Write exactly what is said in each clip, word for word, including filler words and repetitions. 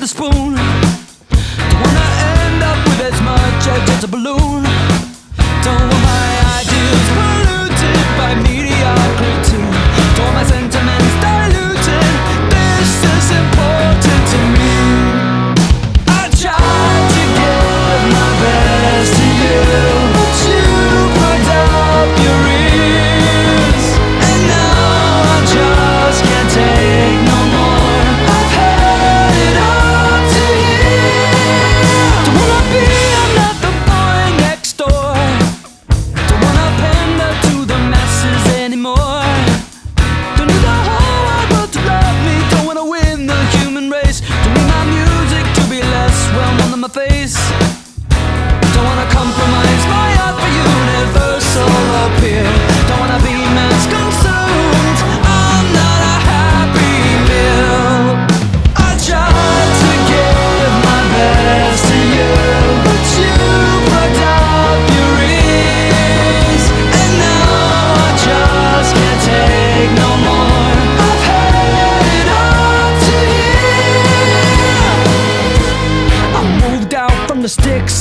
with a spoon. Don't wanna end up with as much as just a balloon. Don't want my ideas polluted by mediocrity. Don't want my sentiments diluted. This is important to me. I tried to give my best to you, but you plugged up your ears, and now I just can't take no more. I've had it up to here. Don't wanna be, I'm not the boy next door. Don't wanna pander to the masses anymore. Don't need the whole wide world to love me. Don't wanna win the human race. Don't need my music to be less well known than my face. Don't wanna compromise my art for universal appeal. Don't wanna be mass consumed. I'm not a happy meal. I tried to give my best to you, but you plugged up your ears, and now I just can't take no more. I've had it up to here. I moved out from the sticks.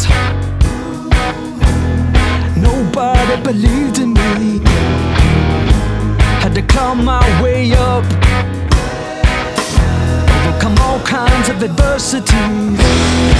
Nobody believed in me. Had to climb my way up, overcome all kinds of adversities.